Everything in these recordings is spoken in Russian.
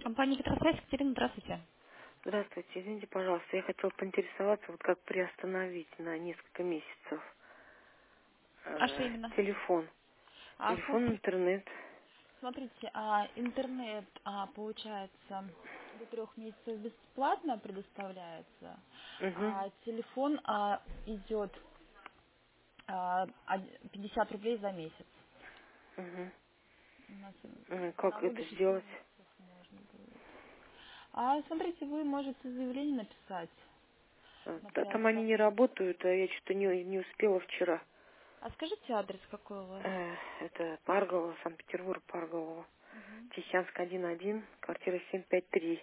Компания «Петросвязь», Екатерина, здравствуйте. Здравствуйте, извините, пожалуйста, я хотела поинтересоваться, вот как приостановить на несколько месяцев А что именно? телефон. Телефон, интернет. Смотрите, интернет, получается, до 3 месяцев бесплатно предоставляется, Угу, а телефон идет 50 рублей за месяц. угу. У нас с Как 1 это до 6 сделать? месяцев можно будет. Смотрите, вы можете заявление написать на Там они не приостановку. работают, а я что-то не успела вчера. А скажите адрес какой у вас? Это Парголово, Санкт-Петербург, Парголово. Мгм. Тихьянск 1-1, квартира 753.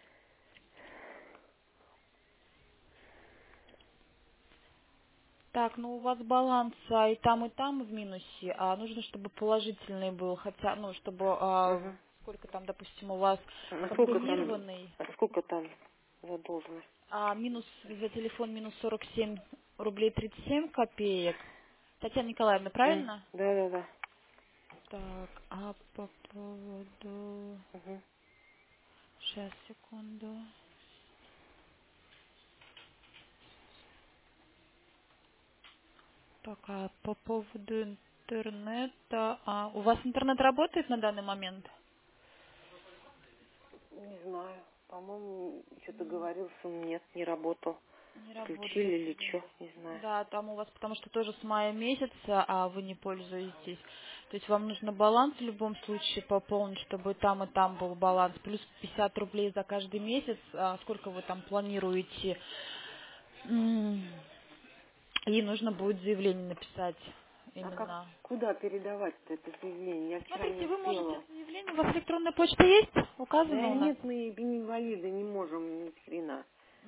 Так, ну у вас баланс и там в минусе, а нужно, чтобы положительный был, хотя, ну, чтобы, Угу. сколько там, допустим, у вас А комбинированный, сколько там задолженность? минус за телефон минус 47 рублей 37 копеек. Татьяна Николаевна, правильно? Да. Так, а по поводу... Угу. Сейчас, секунду. Так, а по поводу интернета... у вас интернет работает на данный момент? Не знаю. По-моему, что-то говорил, что нет, не работал. Не Отключили работает. или что, не знаю. Да, там у вас, потому что тоже с мая месяца, а вы не пользуетесь. То есть вам нужно баланс в любом случае пополнить, чтобы и там был баланс. Плюс 50 рублей за каждый месяц. Сколько вы там планируете? М, И нужно будет заявление написать А как, именно. куда передавать-то это заявление? Я вчера не Смотрите, вы можете успела. заявление, у вас электронная почта есть? Да Указана у нас? нет, мы инвалиды не можем ни хрена.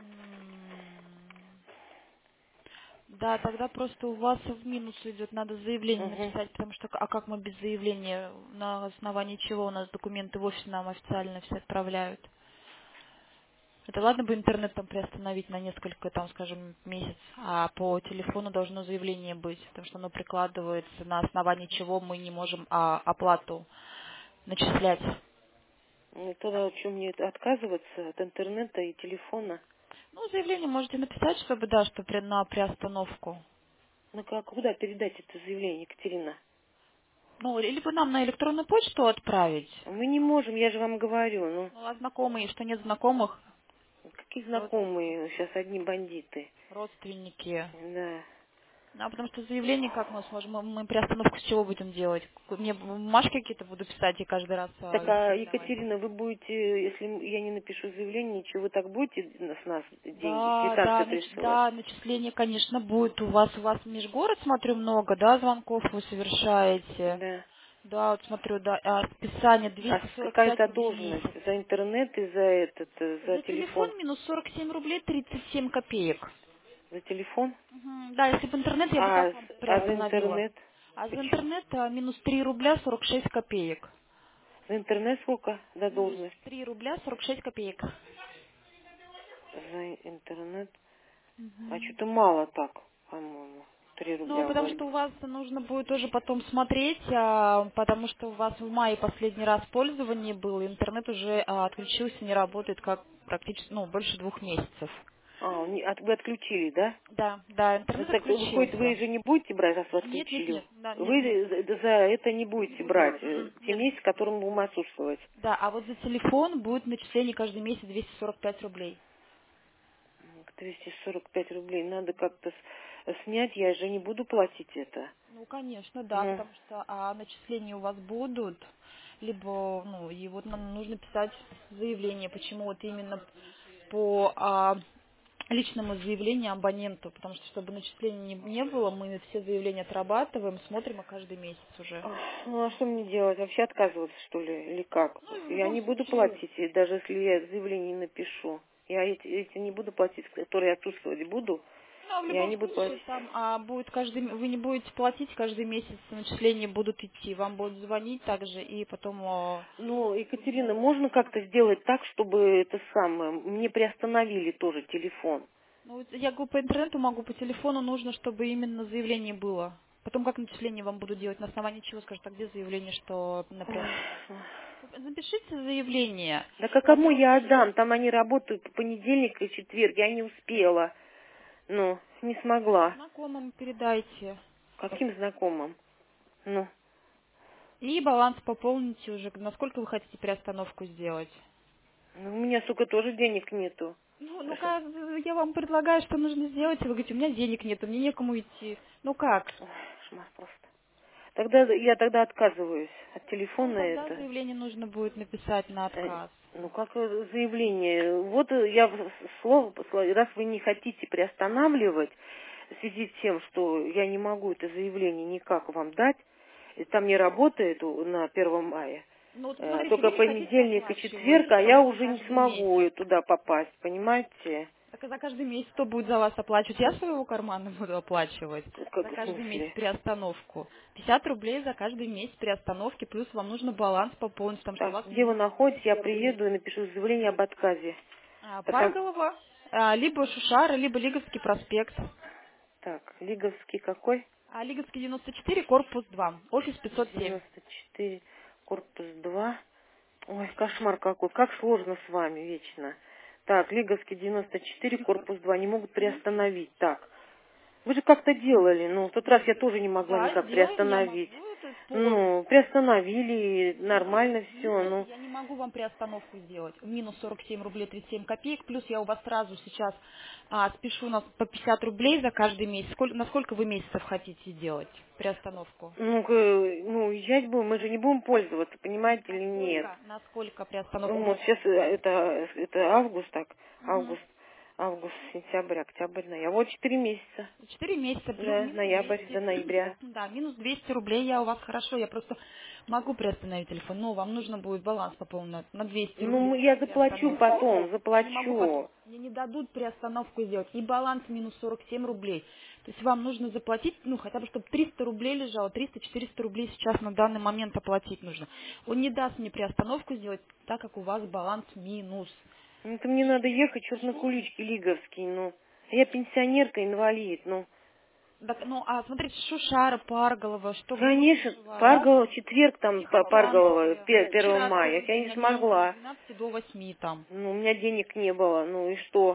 М, Да, тогда просто у вас в минус идет, надо заявление Угу. написать, потому что, а как мы без заявления, на основании чего у нас документы в офис нам официально все отправляют? Это ладно бы интернет там приостановить на несколько, там, скажем, месяц, а по телефону должно заявление быть, потому что оно прикладывается, на основании чего мы не можем оплату начислять. Ну, тогда что, мне отказываться от интернета и телефона? Ну, заявление можете написать, чтобы, да, что на приостановку. Ну, как, куда передать это заявление, Екатерина? Ну, либо нам на электронную почту отправить. Мы не можем, я же вам говорю. Ну, а знакомые, что нет знакомых, Какие родственники. знакомые сейчас одни бандиты. Родственники. Да. Потому что заявление как мы сможем, мы приостановку с чего будем делать? Мне бумажки какие-то буду писать и каждый раз Так, их а передавать. Екатерина, вы будете, если я не напишу заявление, ничего, вы так будете с нас деньги, Да, да, квитанцию присылать? да, начисление, конечно, будет. У вас межгород, смотрю, много, да, звонков вы совершаете. Да. Да, вот смотрю, да, списание А какая 245 рублей в задолженность месяц. за интернет и за этот, за За телефон? телефон минус 47 рублей 37 копеек. За телефон? Да, если бы интернет, я бы так вам А за приостановила. интернет? А за Почему? интернет минус 3 рубля 46 копеек. За интернет сколько Минус задолженность? 3 рубля 46 копеек. За интернет. А Мгм. что-то мало так, по-моему. 3 Ну, рубля потому вроде что у бы. вас нужно будет тоже потом смотреть, потому что у вас в мае последний раз пользование было, интернет уже отключился, не работает как практически, ну, больше 2 месяцев. Вы отключили, да? Да, да, Ну, интернет так выходит, вы отключился. же не будете брать, раз вы Нет, нет, отключили. нет, да, нет, нет. Вы за это не Не будете буду. брать те Нет. месяцы, которые мы будем отсутствовать. Да, а вот за телефон будет начисление каждый месяц 245 рублей. 245 рублей. Надо как-то снять, я же не буду платить это. Ну, конечно, да, Ну, потому что начисления у вас будут, либо, ну, и вот нам нужно писать заявление, почему вот именно по личному заявлению абоненту, потому что чтобы начислений не было, мы все заявления отрабатываем, смотрим каждый месяц уже. ну, а что мне делать? Вообще отказываться, что ли? Или как? Ну, и в Я любом не буду случае, платить, и даже если я заявление не напишу. Я эти не буду платить, которые отсутствовать буду. ну, а в Я любом не буду случае платить. там будет вы не будете платить, каждый месяц начисления будут идти, вам будут звонить также, и потом Ну, Екатерина, можно как-то сделать так, чтобы это самое, мне приостановили тоже телефон? ну, вот я говорю, по интернету могу, по телефону нужно, чтобы именно заявление было. Потом как начисление вам будут делать? На основании чего? Скажут, а где заявление, что на Напишите заявление. Да как кому я отдам? Там они работают по понедельник и четверг. Я не успела. Ну, не смогла. Знакомым передайте. Каким знакомым? Ну, И баланс пополните уже. Насколько вы хотите приостановку сделать? у меня, сука, тоже денег нету. Ну как, я вам предлагаю, что нужно сделать, и вы говорите, у меня денег нет, мне некому идти. Ну как? Ой, кошмар просто. Тогда я отказываюсь от Ну телефона тогда это. заявление нужно будет написать на отказ. Ну, как заявление. Вот я раз вы не хотите приостанавливать в связи с тем, что я не могу это заявление никак вам дать, и там не работает на 1 мая, Ну вот смотрите, только вы не хотите понедельник и оплачивать четверг, а я за уже не каждый смогу месяц. туда попасть, понимаете? Так а за каждый месяц кто будет за вас оплачивать? Я своего кармана буду оплачивать. Как За в каждый месяц смысле? приостановку. 50 рублей за каждый месяц приостановки, плюс вам нужно баланс пополнить, потому что у Так, вас где вы минус находитесь, я 200 рублей. приеду и напишу заявление об отказе. Потом, Парголова, либо Шушара, либо Лиговский проспект. так, Лиговский какой? Лиговский 94, корпус 2, офис 507. 94, корпус 2. Ой, кошмар какой, как сложно с вами вечно. Так, Лиговский 94, корпус 2, не могут приостановить. Так, вы же как-то делали, ну, в тот раз я тоже не могла Да, никак сделаем, я могу. приостановить. Это Ну, приостановили, нормально все, Нет, ну. я не могу вам приостановку сделать. Минус 47 рублей 37 копеек, плюс я у вас сразу сейчас спешу на, по 50 рублей за каждый месяц. На сколько вы месяцев хотите делать приостановку? Ну, уезжать будем, мы же не будем пользоваться, понимаете или нет. На сколько приостановку? Вот сейчас это август, так, Мгм. август, сентябрь, октябрь, ноябрь. Вот 4 месяца. 4 месяца, Да, минус ноябрь 200. до ноября. Да, минус 200 рублей я у вас хорошо. Я просто могу приостановить телефон, но вам нужно будет баланс пополнить на 200 Ну, рублей я заплачу приостановку. потом, Я не могу потом. заплачу. Мне не дадут приостановку сделать. И баланс минус 47 рублей. То есть вам нужно заплатить, ну, хотя бы, чтобы 300 рублей лежало, 300-400 рублей сейчас на данный момент оплатить нужно. Он не даст мне приостановку сделать, так как у вас баланс минус. Ну, это мне надо ехать, черт на куличке, Лиговский, ну. Я пенсионерка, инвалид, ну. Так, ну, смотрите, Шушара, Парголова, что где вы Конечно, проживаете? Парголова, четверг там, Парголова, 1 Вчера мая. целый Я день, не они с смогла. 12 до 8 там. Ну, у меня денег не было, ну и что?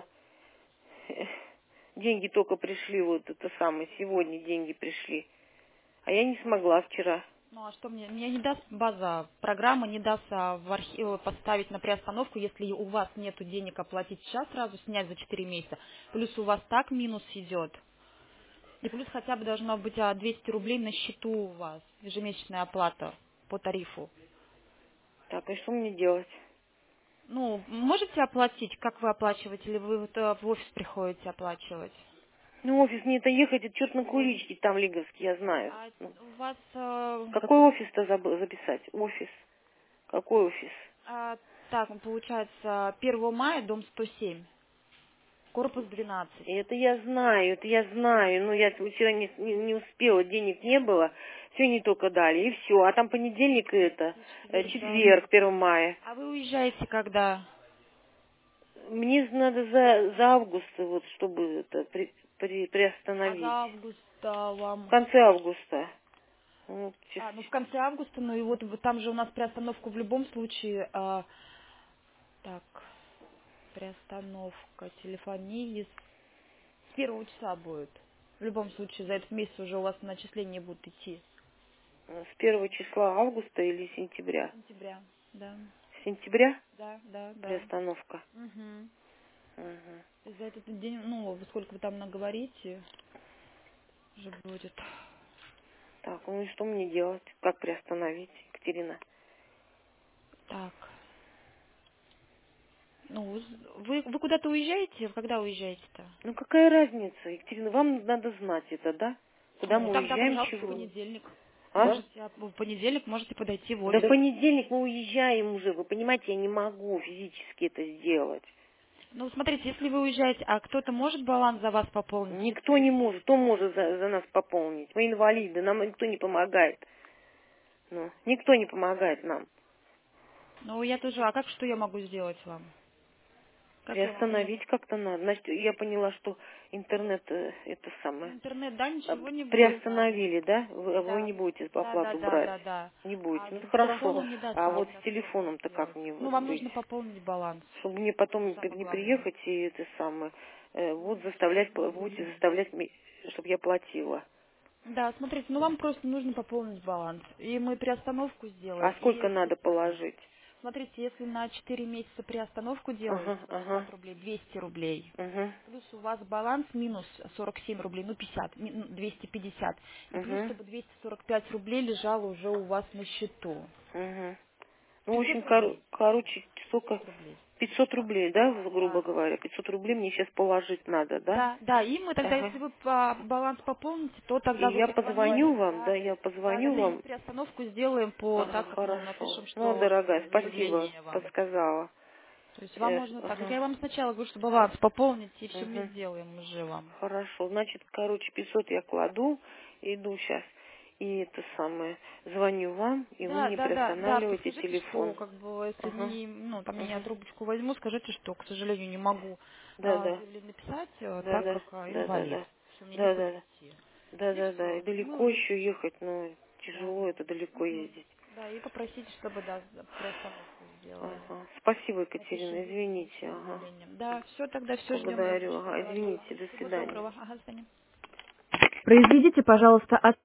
Деньги только пришли, вот это самое, сегодня деньги пришли. А я не смогла вчера. Ну а что мне не даст база, программа не даст в архив поставить на приостановку, если у вас нету денег оплатить сейчас, сразу снять за 4 месяца. Плюс у вас так минус идет. И плюс хотя бы должно быть 200 рублей на счету у вас, ежемесячная оплата по тарифу. Так, и что мне делать? Ну, можете оплатить, как вы оплачиваете, или вы вот, в офис приходите оплачивать? Ну, офис мне это ехать, это черт на куличке, там Лиговский, я знаю. А Ну, у вас какой офис-то забыл записать? Офис. Какой офис? так, получается, 1 мая, дом 107, корпус 12. И это я знаю. Ну, я вчера не успела, денег не было. Сегодня только дали, и все. А там понедельник и это, четверг, 1 мая. А вы уезжаете когда? Мне надо за август, вот, чтобы это А за приостановить. августа В вам? конце августа. Вот, Ну в конце августа, ну и вот там же у нас приостановка в любом случае. Так, приостановка телефонии с 1 числа будет. В любом случае, за этот месяц уже у вас начисления будут идти. с 1 числа августа или сентября? Сентября, да. Сентября Да. приостановка. Угу. Мгм. За этот день, ну, сколько вы там наговорите, уже будет. Так, ну и что мне делать? Как приостановить, Екатерина? Так, ну, вы куда-то уезжаете? Когда уезжаете-то? Ну какая разница, Екатерина, вам надо знать это, да? Куда Ну, мы тогда, уезжаем, пожалуйста, в чего? понедельник. А? В понедельник можете подойти в Да в офис. понедельник мы уезжаем уже, вы понимаете, я не могу физически это сделать. Ну, смотрите, если вы уезжаете, а кто-то может баланс за вас пополнить? Никто не может, кто может за нас пополнить? Мы инвалиды, нам никто не помогает. Ну, никто не помогает нам. Ну, я тоже, а что я могу сделать вам? Как я вам помогу? Приостановить как-то надо. Значит, я поняла, что интернет это самое. Интернет, да, ничего не будет. Приостановили, да? Вы Да. не будете Да, да, оплату да, брать? да, да. Не А будете. Ну, с хорошо. телефоном не даст А вот с приостановку телефоном-то как сделать. мне Ну, вот вам быть? нужно пополнить баланс. Чтобы мне потом Самое не главное. приехать и это самое, вот Сейчас заставлять, будете сделаем. заставлять, чтобы я платила. Да, смотрите, ну вам просто нужно пополнить баланс. И мы приостановку А сделаем. И сколько это надо самое. положить? Смотрите, если на 4 месяца приостановку делаете, Ага, 50 ага, рублей, 200 рублей, угу, плюс у вас баланс минус 47 рублей, ну 50, 250. И плюс, угу, чтобы 245 рублей лежало уже у вас на счету. угу. Ну, в 500 общем, рублей. короче, сколько? 500 рублей. 500 рублей, да, грубо Да. говоря? 500 рублей мне сейчас положить надо, да? Да, да, и мы тогда, Ага. если вы баланс пополните, то И тогда вы я позвоню позвоните, вам, да, да, я да, позвоню да, и вам. мы приостановку сделаем по, Ага, так как, ну, хорошо. напишем, Ну, что дорогая, спасибо, заявление вам. подсказала. То есть вам можно так, как Ага, я вам сначала говорю, что баланс пополнить, и все мы угу. сделаем уже вам. Хорошо, значит, короче, 500 я кладу, иду сейчас, и это самое, звоню вам, и вы Да, мне да, да, да, приостанавливаете скажите, что, телефон. как бы, если Ага, не, ну, там, я ага. трубочку возьму, скажите, что, к сожалению, не могу Да-да, заявление написать, так да-да, как инвалид, да-да-да, что мне некуда да-да-да, идти. И да-да-да, и все. далеко еще ехать, но Да. тяжело это далеко Мгм. ездить. Да, и попросите, чтобы, да, приостановку сделали. Ага. Спасибо, Напишем Екатерина, извините, личное ага. заявление. Да, все, тогда все ждем Благодарю, завтрашнего ага, звонка. извините, до Всего свидания. доброго. Ага, до свидания. Произведите, пожалуйста,